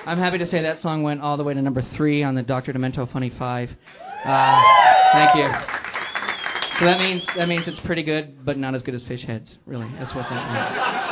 I'm happy to say that song went all the way to number 3 on the Dr. Demento Funny 5. Thank you. So that means it's pretty good, but not as good as Fish Heads. Really, that's what that means.